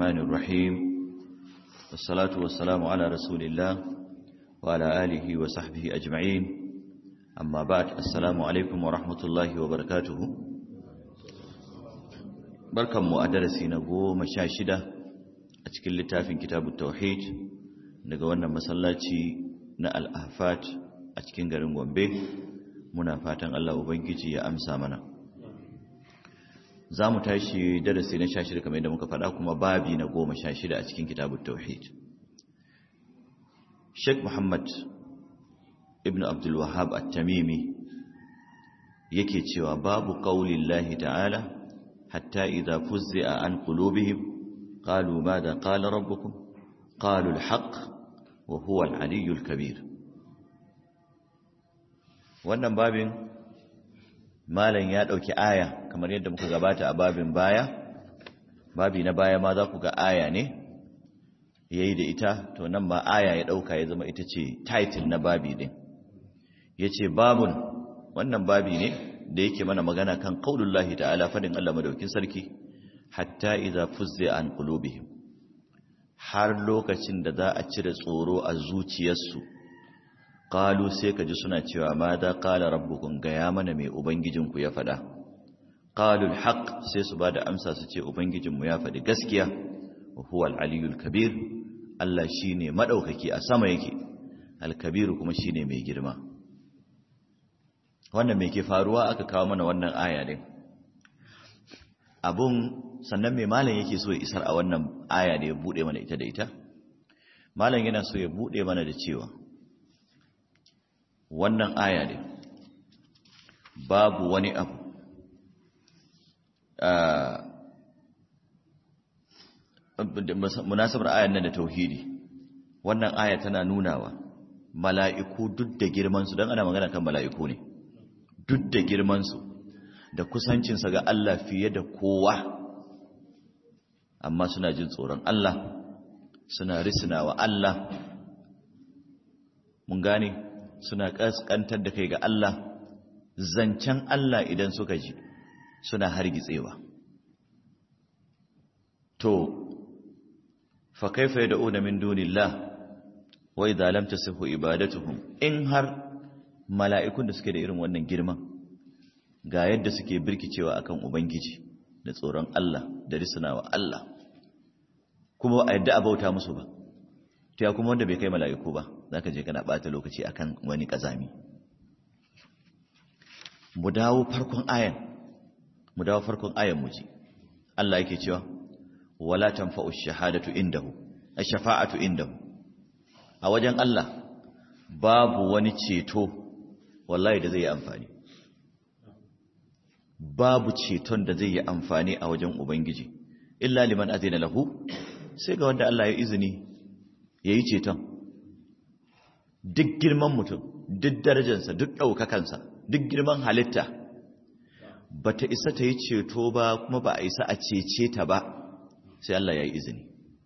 الرحمن الرحيم والصلاة والسلام على رسول الله وعلى آله وصحبه أجمعين أما بعد السلام عليكم ورحمة الله وبركاته بركم مؤدرسي نقو مشاشدة أتكل لتافين كتاب التوحيد نقوانا مسلاتي نأل أهفات أتكين غرين غنبه منافاتا الله وبنكتي يا أمسى منا za mu tashi darasi na 16 kamar yadda muka faɗa kuma babi na 16 a cikin kitabut tauhid Sheikh Muhammad ibn Abdul Wahhab at-Tamimi yake cewa babu qaulillahi ta'ala hatta idza fuzza an qulubihim qalu madha qala rabbukum qalu al-haqq wa huwa al-aliyyul kabir wannan babin malam ya dauki aya kamar yadda muka gabata a babin baya babi na baya ma za ku ga aya ne yayi da ita to nan ma aya ya dauka ya zama ita ce title na babi din yace babun wannan babi ne da yake mana magana kan qaulullahi ta'ala fadin Allah madaukin sarki hatta idza fuzza an qulubihim har lokacin da za a cire tsoro a zuciyarsu qalu sai kaji suna cewa ma da qala rabbukum ga ya mana mai ubangijinku ya fada qalu alhaq sai su bada amsa su ce ubangijinmu ya fadi gaskiya wa huwa alaliyul kabir Allah shine madaukaki a sama yake alkabir kuma shine mai girma wannan me ke faruwa aka kawo mana wannan aya din abun sannan me malam yake so ya isar a wannan aya da ya bude mana ita da ita malam yana so ya bude mana da cewa wannan aya ne babu wani abu munasabar ayan nan da tauhidi wannan aya tana nunawa mala'iku duk da girmansu don ana magana kan mala'iku ne duk da girmansu da kusancinsa ga Allah fiye da kowa amma suna jin tsoron Allah suna risinawa Allah mun gane suna kaskantar da kai ga Allah zancen Allah idan suka ji suna hargitsewa to fa kaifa yad'una min dunillah wa idza lam tasihu ibadatuhum in har mala'ikun da suke da irin wannan girman ga yadda suke birkicewa akan ubangiji da tsoron Allah da risnawa Allah kuma a yadda abauta musu ba to ya kuma wanda bai kai mala'iku ba zaka je kana bata lokaci akan wani kazami mu dawo farkon ayan mu ji Allah yake cewa wala tanfa'u ash-shahadatu indahu ash-shafa'atu indahu a wajen Allah babu wani ceto wallahi da zai yi amfani babu ceton da zai yi amfani a wajen ubangiji illa liman azina lahu sai ga wanda Allah ya izini ya yi ceton duk girman mutum duk darajarsa duk ɗaukakansa duk girman halitta ba ta isa ta yi ceto ba kuma ba a isa a cece ta ba sai Allah ya yi izini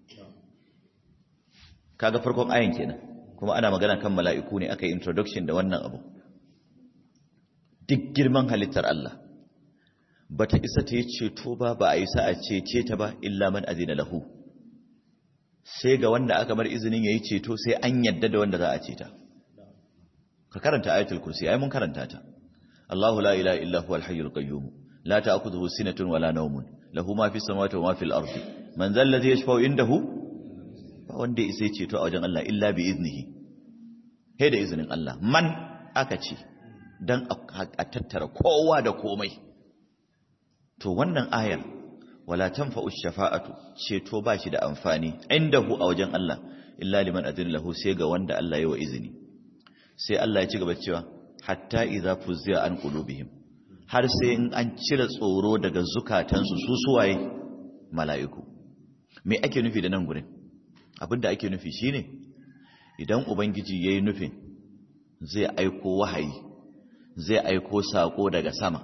kaga farkon ayin kenan kuma ana magana kan mala'iku ne aka yi introduction da wannan abu duk girman halittar Allah ba ta isa ta yi ceto ba ba a isa a cece ta ba illa man azina lahu sai ga wanda aka bar izinin yayi ceto sai an yadda da wanda za a ceta ka karanta ayatul kursi ai mun karanta ta Allahu la ilaha illa huwal hayyul qayyum la ta'khudhuhu sinatun wala nawmun lahu ma fis samawati wa ma fil ardi man dhal ladhi yashfa'u indahu ba wanda sai ceto a wajen Allah illa bi iznihi sai da izinin Allah man aka ce dan a tattara kowa da komai to wannan ayar wala tanfa'u shafa'atu ceto ba shi da amfani indahu a wajen Allah illa liman adina lahu sai ga wanda Allah ya wa izini sai Allah ya ci gaba cewa hatta idza fuzza an qulubihim har sai in an cire tsoro daga zukatansu su suwaye mala'iku me ake nufi da nan gurin abinda ake nufi shine idan ubangiji yayi nufin zai aiko wahayi zai aiko sako daga sama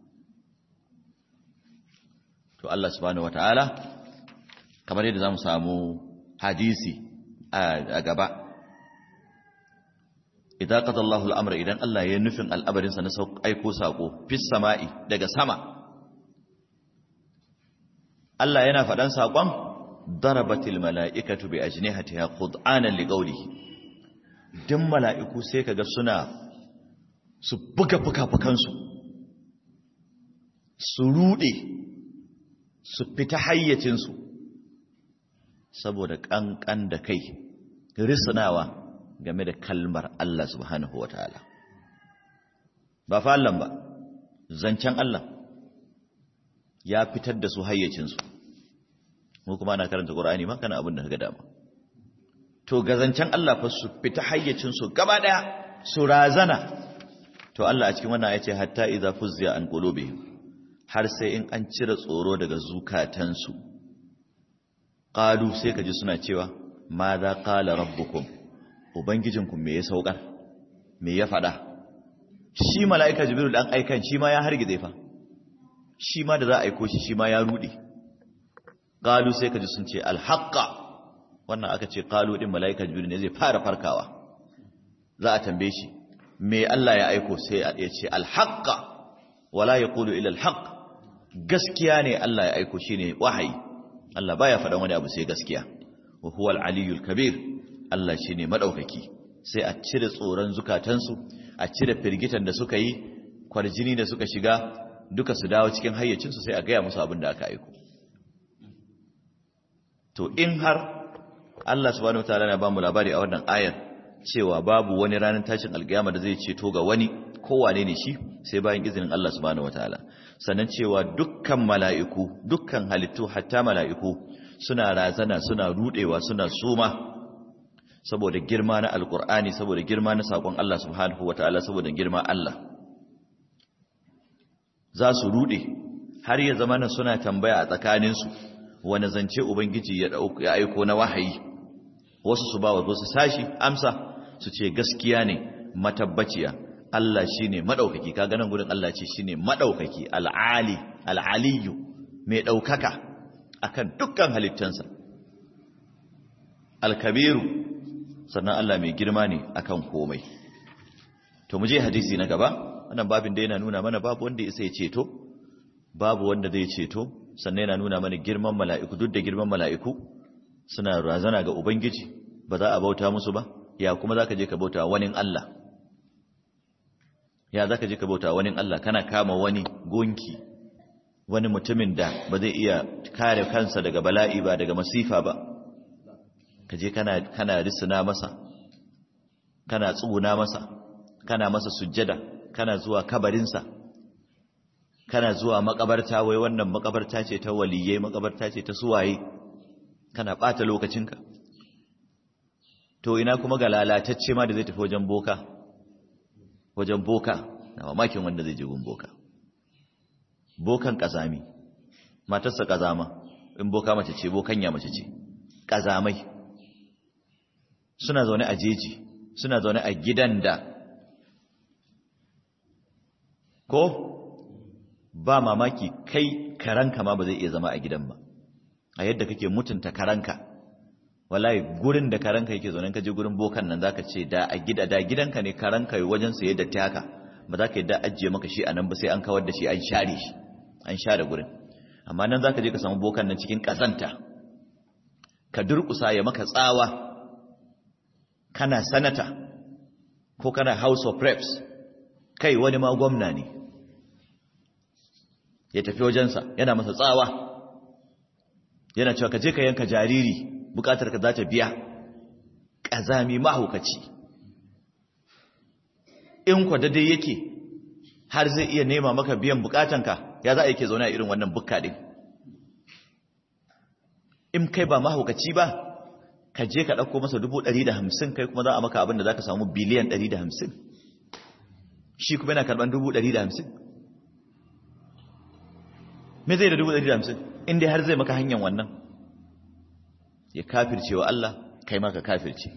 to Allah subhanahu wataala kamar yadda zamu samu hadisi a gaba idan qada Allahu al-amra idan Allah ya nufin al'abarin sa na aiko sako fis sama'i daga sama Allah yana fadan sakon darabatil mala'ikatu bi ajnihatiha qud'anan liqawlihi dan mala'iku sai kaga suna su buga fukafukansu su rude su fita hayyacinsu saboda kankan da kai risnawa game da kalmar Allah subhanahu wataala ba fa Allah ba zancen Allah ya fitar da su hayyacinsu mu kuma ana karanta Qur'ani ma kana abin da kaga dama to ga zancen Allah fa su fita hayyacinsu gaba daya su razana to Allah a cikin wannan ayace hatta idza fuzziya an qulubihim har sai in an cire tsoro daga zukatansu qalu sai kaji suna cewa ma za qala rabbukum ubangijinku me ya saukar me ya fada shi mala'ika jibril dan aikan shi ma ya hargitse fa shi ma da za a aiko shi ma ya rude qalu sai kaji sun ce alhaqa wannan aka ce qalu din mala'ika jibril ne zai fara farkawa za a tambaye shi me Allah ya aiko sai ya ce alhaqa wala yaqulu illa alhaq gaskiya ne Allah ya aiko shine wahayi Allah baya faɗan wani abu sai gaskiya wa huwa al-aliyyul kabir Allah shine madaukaki sai a cire tsoron zukatansu a cire firgitan da suka yi kwarjini da suka shiga duka su dawo cikin hayyacinsu sai a gaya musu abin da aka aiko to in har Allah subhanahu wataala na bamu labari a wannan ayar cewa babu wani ranar tashin alkiyama da zai ceto ga wani kowane ne shi sai bayan izinin Allah subhanahu wataala sannan cewa dukkan mala'iku dukkan halittu hatta mala'iku suna razana suna rudewa suna suma saboda girma na alkur'ani saboda girma na sakon Allah subhanahu wataala saboda girma Allah za su rude har ya zama suna tambaya a tsakaninsu wani zance ubangiji ya aiko na wahayi wasu su ba wa wasu sashi amsa su ce gaskiya ne matabbaciya Allah shine madaukaki kaga nan gurin Allah ce shine madaukaki al-aliyu mai daukaka akan dukkan halittansa al-kabiru sannan Allah mai girma ne akan komai to mu je hadisi na gaba wannan babin da yana nuna mana babu wanda ya ceto babu wanda zai ceto sannan yana nuna mana girman mala'iku duk da girman mala'iku suna razana ga ubangiji ba za a bauta musu ba ya kuma zaka je ka bauta wani Allah ya zaka je ka bauta wani Allah kana kama wani gonki wani mutumin da ba zai iya kare kansa daga bala'i ba daga masifa ba kaje kana risina masa kana tsuguna masa kana masa sujjada kana zuwa kabarinsa kana zuwa makabarta wai wannan makabarta ce ta waliyai makabarta ce ta suwaye kana bata lokacinka to ina kuma ga lalatacce ma da zai tafi wajen boka na mamakin wanda zai je gun bokan kazami matarsa kazama in boka mace ce bokanya mace ce kazamai suna zaune a jeji suna zaune a gidan da ko ba mamaki kai karanka ma ba zai iya zama a gidan ba a yadda kake mutunta karanka wallahi gurin da karanka yake zaune ka je gurin bokan nan zaka ce da a gidanka ne karanka wajen sa yadda ta haka ba za ka yadda ajiye maka shi a nan ba sai an kawar da shi an share gurin amma nan zaka je ka samu bokan nan cikin kazanta ka durkusa ya maka tsawa kana sanata ko kana house of reps kai wani ma gwamna ne ya tafi wajensa yana masa tsawa yana cewa ka je ka yanka jariri bukatar ka za ta biya ƙazami mahaukaci in kwa dai yake har zai iya nema maka biyan bukatanka ya za a yake zaune a irin wannan bukka din in kai ba mahaukaci ba ka je ka ɗauko masa 150 kai kuma za a maka abin da za ka samu biliyan 150 shi kuma yana karɓar 150 me zai da 150 in dai har zai maka hanyar wannan ya kafirce wa Allah kai ma ka kafirce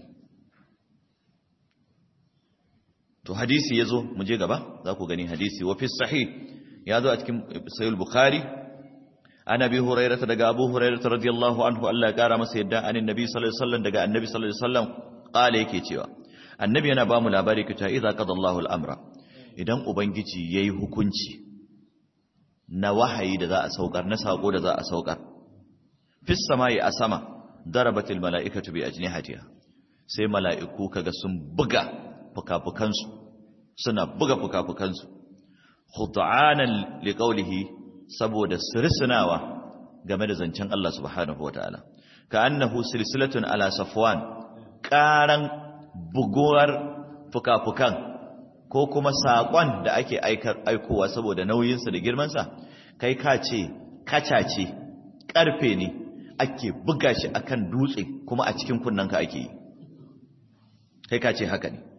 to hadisi yazo mu je gaba za ku gani hadisi wa fi sahih yazo a cikin sahih al-bukhari an abi hurairah daga abu hurairah radiyallahu anhu Allah ya kara masa yadda anin nabi sallallahu alaihi wasallam daga annabi sallallahu alaihi wasallam kale yake cewa annabi yana ba mu labari kita idza qada Allahu al-amra idan ubangiji yayi hukunci na wahayi da za a saukar na sako da za a saukar fis samai a sama darabatil mala'ikatu bi ajnihatiha sai mala'iku kaga sun buga fukafukansu suna buga fukafukansu khud'anan liqawlihi saboda sirsinawa game da zancen Allah subhanahu wataala ka annahu silsilatun ala safwan karan buguwar fukafukan ko kuma sakon da ake aikowa saboda nauyinsa da girmansa kai ka ce kacace karfe ne ake buga shi akan dutse kuma a cikin kunnanka ake yi kai ka ce haka ne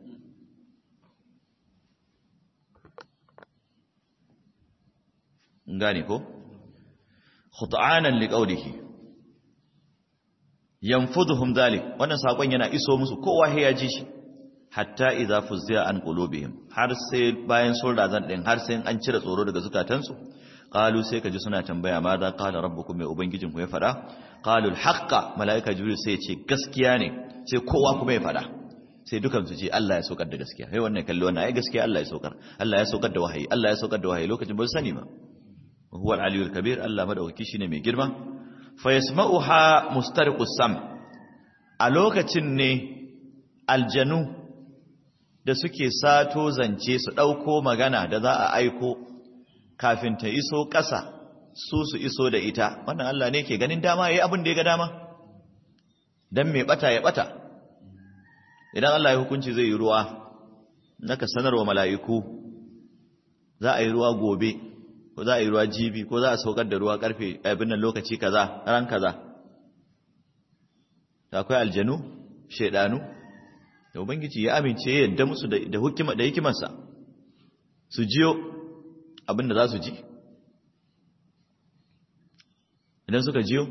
gane ko khut'anan liqawlihi yanfuduhum dhalik wannan sakon yana iso musu kowa sai ya ji shi hatta idza fuzziya an qulubihim har sai bayan sun razan din har sai an cire tsoro daga zukatansu qalu sai kaji suna tambaya ma za qala rabbukum mai ubangijinku ya fada qalu alhaqqa malaika jibril sai ya ce gaskiya ne sai kowa kuma ya fada sai dukan su ce Allah ya saukar da gaskiya sai wannan kalli wannan ai gaskiya Allah ya saukar Allah ya saukar da wahayi Allah ya saukar da wahayi lokacin ba sani ba huwa al-aliyyul kabir Allah madaukaki shine mai girma fa yasma'uha mustariqus sam a lokacin ne aljanu da suke sato zance su dauko magana da za a aiko kafin ta iso ƙasa su iso da ita wannan Allah ne ke ganin dama yayi abin da ya ga dama dan mai bata ya bata idan Allah ya hukunci zai yi ruwa naka sanarwa mala'iku za a yi ruwa gobe ko za a yi ruwa jibi ko za a saukar da ruwa karfe abin nan lokaci kaza ran kaza da akwai aljanu shedanu da ubangiji ya amince ya yadda musu da hikimarsa su jiyo abin da za su ji idan suka jiyo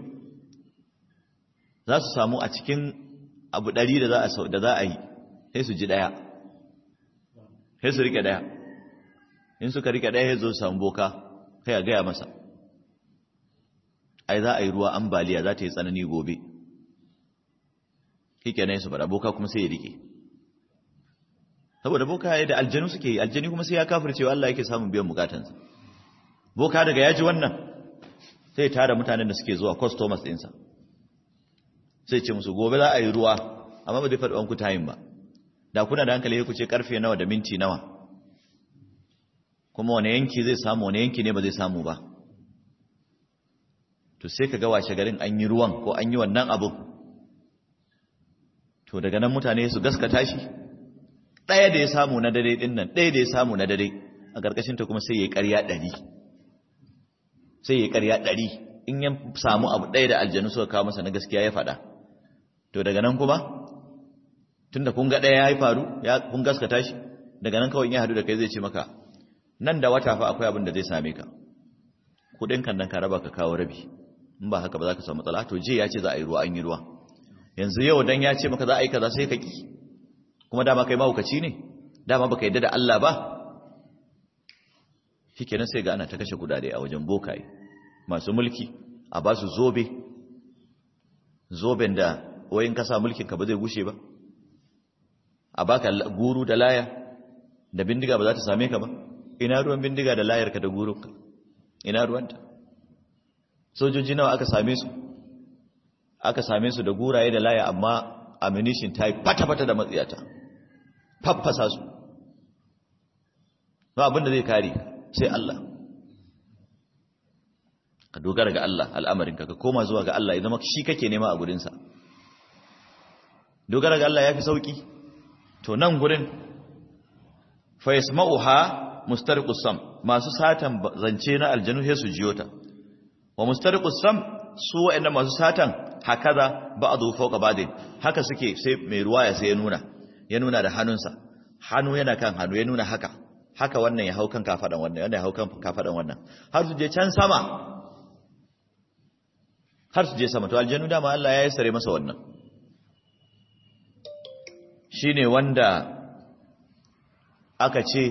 za su samu a cikin abu 100 da za a yi sai su ji daya sai su rike daya in suka rike daya sai zo samu boka kai a gaya masa ai za a yi ruwa ambaliya za ta yi tsanani gobe kike ne su fara boka kuma sai ya rike saboda boka yayin da aljanu suke yi aljani kuma sai ya kafircewa Allah yake samun biyan bukatansa boka daga yaji wannan sai tare mutanen da suke zuwa customers ɗinsa sai ce musu gobe za a yi ruwa amma ba zai faɗi wanku tayin ba da kuna da hankali ku ce karfe nawa da minti nawa kuma wani yanki zai samu wani yanki ne ba zai samu ba to sai ka ga washe garin an yi ruwan ko an yi wannan abu to daga nan mutane su gaskata shi ɗaya da ya samu na dare ɗin nan ɗaya da ya samu na dare a ƙarƙashin ta kuma sai ya yi ƙarya 100 sai ya yi ƙarya 100 in ya samu abu ɗaya da aljanu suka kawo masa na gaskiya ya faɗa to daga nan kuma tunda kun ga ɗaya ya yi faru kun gaskata shi daga nan kawai ya haɗu da kai zai ce maka nan da wata fa akwai abin da zai same ka kuɗin kan nan ka raba ka kawo rabi in ba haka ba za ka samu matsala to je ya ce za a yi ruwa an yi ruwa yanzu yau dan ya ce maka za a yi kaza sai ka ki kuma dama kai mahaukaci ne dama baka yadda da Allah ba shikenan sai ga ana ta kashe kudade a wajen bokaye masu mulki a ba su zoben da wayin kasa mulkin ka ba zai gushe ba a baka guru da laya da bindiga ba za ta same ka ba ina ruwan bindiga da layar ka da gurunka ina ruwanta sojoji nawa aka same su da guraye da laya amma ammunition ta yi fata-fata da matsiyata faffasa su ba abinda zai kare sai Allah ka dogara ga Allah al'amarinka ka koma zuwa ga Allah ya zama shi kake nema a gurinsa dogara ga Allah ya fi sauki to nan gurin fa yasma'uha mustariqus sam masu satan zance na aljanu sai su jiyo ta wa mustariqus sam su wa'annan masu satan hakaza ba'du fawqa ba'din haka suke sai mai ruwaya sai ya nuna da hannunsa hannu yana kan hannu ya nuna haka wannan ya hau kan kafadan wannan ya hau kan kafadan wannan har su je can sama to aljanu dama Allah ya sare masa wannan shine wanda aka ce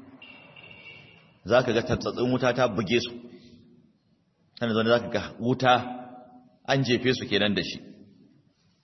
zaka ga tatsatsin wuta ta buge su sannan zo zaka ga wuta an jefe su kenan da shi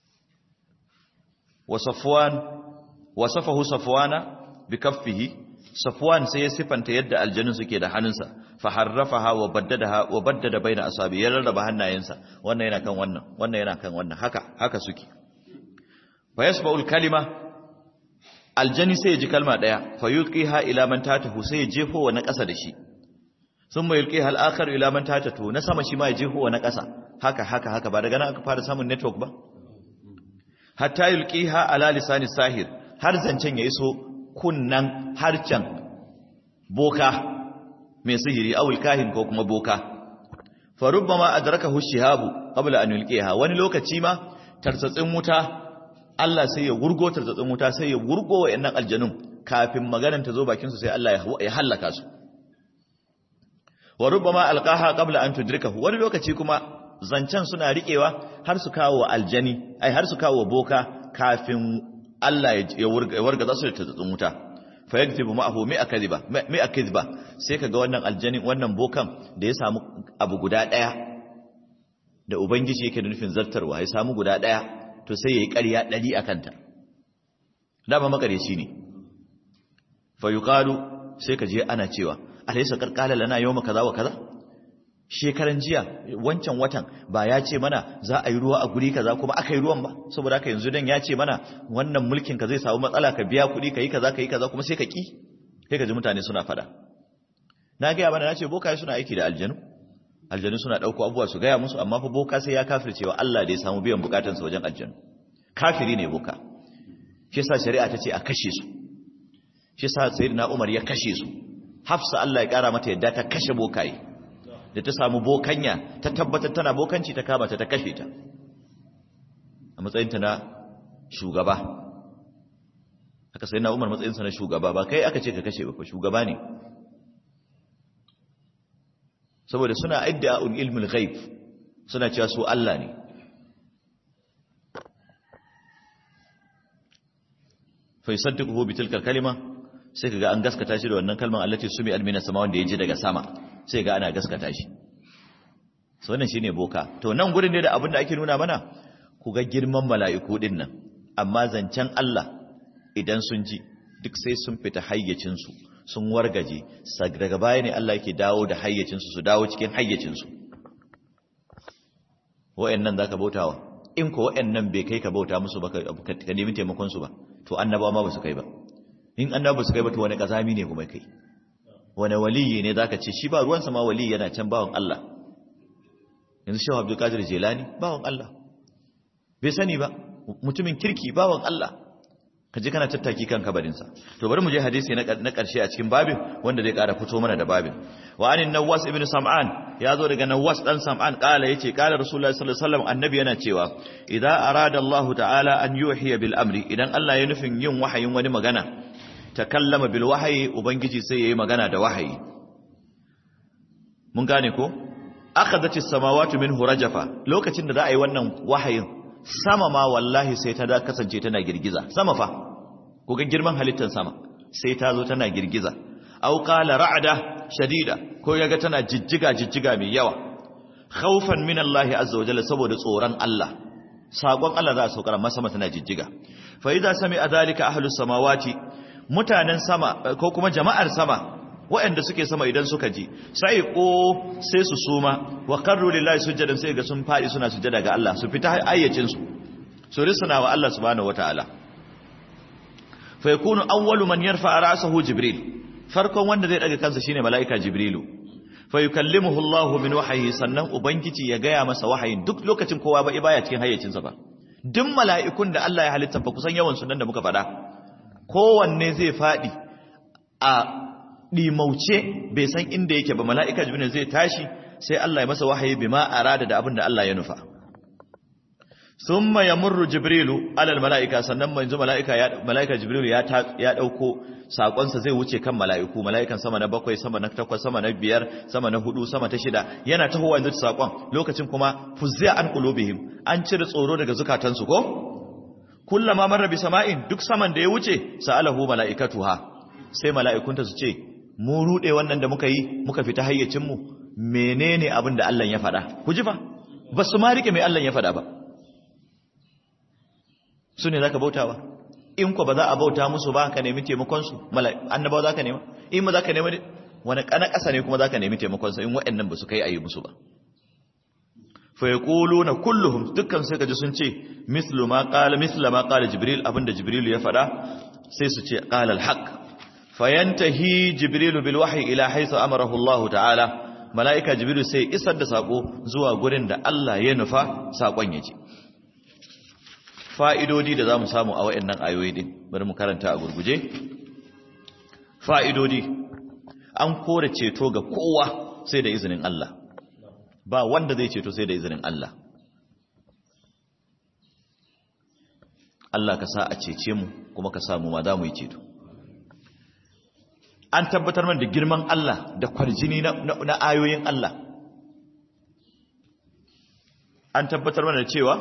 wasafahu safwana bikaffihi Safwan sai ya sifanta yadda aljanun suke da hannunsa fa harrafaha wa baddada baina asabi ya rarraba hannayensa wannan yana kan wannan yana kan wannan haka suke fa yasba'ul kalima aljani sai ya ji kalma daya fa yulqiha ila man tatahu sai ya jefo wa na ƙasa da shi thumma yulqiha al-akhar ila man tatahu na sama shi ma ya jefo wa na ƙasa haka ba daga nan aka fara samun network ba hatta yulqiha ala lisani sahir har zancen ya iso kunnan harcen boka mai sihiri awul kahin ko kuma boka fa rubbama adrakahu shihabu qabla an yulqiha wani lokaci ma tarsatsin wuta Allah sai ya wurgo tarsatsin wuta sai ya wurgo wayannan aljanun kafin maganar ta zo bakin su sai Allah ya halaka su wa rubbama alqaha qabla an tudrikahu wani lokaci kuma zancen suna riƙewa har su kawo aljani har su kawo boka kafin Allah ya warga za su da tatsatsun wuta fa yakzibu ma'ahu mi'a kadhiba sai kaga wannan aljani wannan bokan da ya samu abu guda daya da ubangiji yake da nufin zartarwa ya samu guda daya to sai yayi ƙarya 100 akan ta dama makareci ne fa yuqalu sai kaje ana cewa alaysa qarqala lana yawma kaza wa kaza shekaran jiya wancan watan ba ya ce mana za a yi ruwa a guri kaza kuma aka yi ruwan ba saboda haka yanzu dan ya ce mana wannan mulkin ka zai samu matsala ka biya kuɗi kai kaza kuma sai ka ki sai ka ji mutane suna fada na ga bana nace boka suna aiki da aljanu suna dauko abubuwa su gaya musu amma fa boka sai ya kafircewa Allah da ya samu biyan bukatansa wajen aljanu kafiri ne boka shi yasa shari'a ta ce a kashe su shi yasa sayyidina Umar ya kashe su Hafsa Allah ya kara mata yadda ta kashe bokaye da ta samu bokanya ta tabbatar tana bokanci ta kama ta kashe ta a matsayinta na shugaba aka sai na Umar matsayinsa na shugaba ba kai aka ce ka kashe ba shugaba ne saboda suna idda'ul ilmul ghaib suna cewa su Allah ne fa yusaddiquhu bi tilka kalima sai kaga an gaskata shi da wannan kalman allati sumi almina sama wanda yaji daga sama sai ga ana gaskata shi so wannan shine boka to nan gurin ne da abin da ake nuna mana ku ga girman mala'iku din nan amma zancen Allah idan sun ji duk sai sun fita hayyacin su sun wargaje daga baya ne Allah yake dawo da hayyacin su dawo cikin hayyacin su wa'annan zaka bautawa in ko wa'annan bai kai ka bauta musu ba ka nemi taimakon su ba to annabawa ma ba su kai ba in annabawa ba su kai ba to wani kazami ne kuma kai wani waliyi ne zaka ce shi ba ruwansa ma waliyi yana can bawon Allah yanzu Shehu Abdul Qadir Jilani bawon Allah bai sani ba mutumin kirki bawon Allah kaje kana tattaki kan kabarinsa to bari mu je hadisi na karshe a cikin babin wanda zai kara fito mana da babin wa anin Nawas ibn Sam'an ya zo daga Nawas dan Sam'an kala yace kala Rasulullahi sallallahu alaihi wasallam annabi yana cewa idza arada Allah ta'ala an yuhiya bil amri idan Allah ya nufin yin wahayin wani magana takallama bil wahyi ubangiji sai yayi magana da wahayi mun gane ko akhadhat as-samawati minhu rajafa lokacin da za a yi wannan wahayin sama ma wallahi sai ta da kasance tana girgiza sama fa ko ga girman halittar sama sai ta zo tana girgiza aw qala ra'da shadida ko yaga tana jijjiga mai yawa khaufan min Allah azza wa jalla saboda tsoron Allah sakon Allah za a saukar masa sama tana jijjiga fa idza sami'a dhalika ahlus samawati mutanen sama ko kuma jama'ar sama waɗanda suke sama idan suka ji sai su suma wa qarru lillahi sujadan sai ga sun fadi suna sujada ga Allah su fita ayyacin su risana wa Allah subhanahu wataala fa yakunu awwalu man yarfa ra'sahu jibril farkon wanda zai daga kansa shine malaika jibrilu fa yukallimuhu Allah min wahyi sannan ubangiji ya gaya masa wahayin duk lokacin kowa ba baya cikin hayyacin sa ba duk mala'ikun da Allah ya halitta fa kusan yawan su nan da muka faɗa kowanne zai fadi a dimauce bai san inda yake ba mala'ika jibril zai tashi sai Allah ya masa wahayi bima arada da abin da Allah ya nufa thumma yamurru jibrilu alal mala'ika sannan manzo mala'ika jibrilu ya dauko sakon sa zai wuce kan mala'iku mala'ikan sama na 7 sama na 8 sama na 5 sama na 4 sama ta 6 yana tahowa yanzu sakon lokacin kuma fuzza an qulubihim an cire tsoro daga zukatansu ko kullama marra bi sama'in duk saman da ya wuce sa'alahu mala'ikatuha sai mala'ikunta su ce mu rude wannan da muka yi muka fita hayyacin mu menene abin da Allah ya faɗa ku ji fa basu ma rike mai Allah ya faɗa ba su ne zaka bautawa in ko ba za a bauta musu ba ka nemi taimakon su annabawa za ka nema in ba za ka nemi wani kana ƙasa ne kuma za ka nemi taimakon sa in waɗannan ba su kai ayi musu ba fa yaquluna kulluhum dukkan sai kaji sun ce misla ma qala jibril abinda jibril ya faɗa sai su ce qala al-haq fayantahi jibril bil wahyi ila haythu amarahu Allah ta'ala malaika jibril sai isar da sako zuwa gurin da Allah ya nufa sakon yaje fa'idodi da zamu samu a wayannan ayoyi din bari mu karanta a gurguje fa'idodi an kore ceto ga kowa sai da izinin Allah ba wanda zai ceto sai da izinin Allah Allah ka sa a cece mu kuma ka sa mu ma za mu yi ceto an tabbatar mana da girman Allah da kwarjini na ayoyin Allah an tabbatar mana da cewa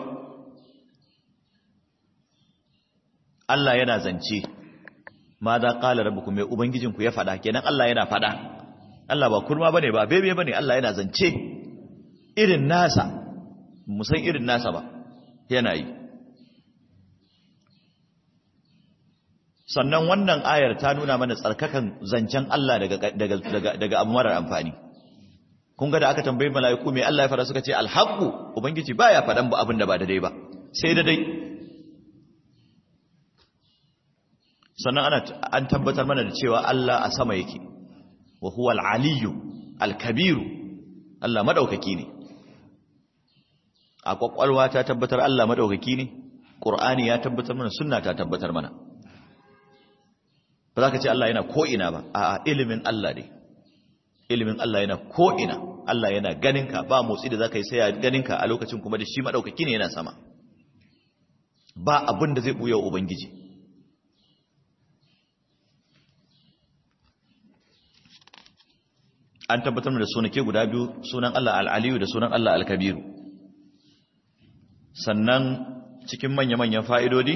Allah yana zance ma za ƙala rabbukum mai ubangijinku ya faɗa kenan Allah yana faɗa Allah ba kurma bane ba bebe bane Allah yana zance irin nasa musan irin nasa ba yana yi sannan wannan ayar ta nuna mana tsarkakan zancen Allah daga abu marar amfani kun ga da aka tambayi mala'iku me Allah ya fara suka ce alhaqu ubangiji baya faɗan ba abin da ba daidai ba sai daidai sannan an tabbatar mana da cewa Allah a sama yake wa huwa al-aliyyu al-kabiru Allah madaukaki ne a kwakwalwa ta tabbatar Allah madaukaki ne Qur'ani ya tabbatar mana sunna ta tabbatar mana ba za ka ce Allah yana ko'ina ba a ilimin Allah ne ilimin Allah yana ko'ina Allah yana ganinka ba motsi da za ka yi sai ya ganinka a lokacin kuma da shi maɗaukaki ne yana sama ba abin da zai ɓuya Ubangiji an tabbatar da sunake guda biyu sunan Allah al'aliyu da sunan Allah al-kabiru sannan cikin manya-manyan fa'idodi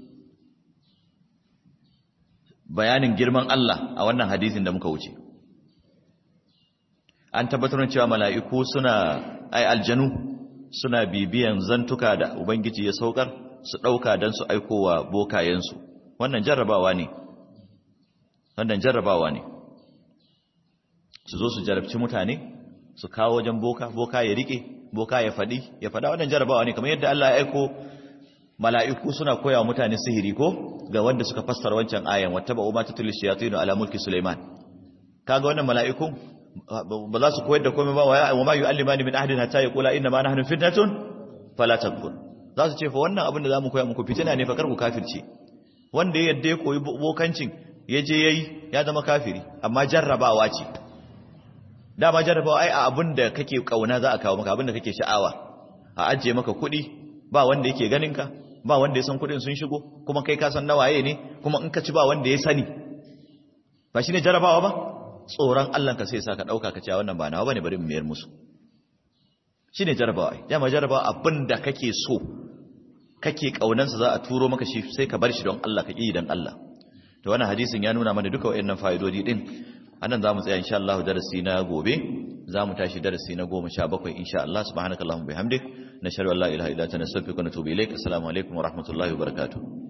bayanin girman Allah a wannan hadisin da muka wuce an tabbatar cewa mala'iku suna aljanu suna bibiyan zantuka da ubangiji ya saukar su dauka dan su aikowa bokayensu wannan jarrabawa ne su zo su jarabci mutane su kawo wajen boka ya rike boka ya fada wannan jarrabawa ne kamar yadda Allah ya aiko mala'iku suna koya wa mutane sihiri ko ga wanda suka fassara wancan ayan wattaba umma tatul shayatin ala mulki Sulaiman kaga wannan mala'iku ba za su koyar da komai ba wa ma yu'allimani min ahadin hatta yaqula inna ma nahnu fitnatun fala takfur za su ce fa wannan abin da zamu koya muku fitina ne fa kar ku kafirce wanda ya yadda ya koyi bokancin ya je yayi ya zama kafiri amma jarrabawa ce dama jarrabawa ai a abin da kake kauna za a kawo maka abin da kake sha'awa a ajiye maka kuɗi ba wanda yake ganin ka ba wanda ya san kudin sun shigo kuma kai ka san nawaye ne kuma in ka ci ba wanda ya sani ba shine jarabawa ba tsoron Allah ka sai saka dauka ka ce wannan ba nawa bane bari mu miyar musu shine jarabawa dama jarabawa abinda kake so kake kaunansa za a turo maka shi sai ka bar shi don Allah ka ki dan Allah to wannan hadisin ya nuna mana duka wayannan fa'idodi din anan zamu tsaya insha Allah darasi na gobe zamu tashi darasi na 17 insha Allah subhanakallahumma bihamdik nashhadu an la ilaha illa anta nastaghfiruka wa natubu ilaik assalamu alaikum wa rahmatullahi wa barakatuh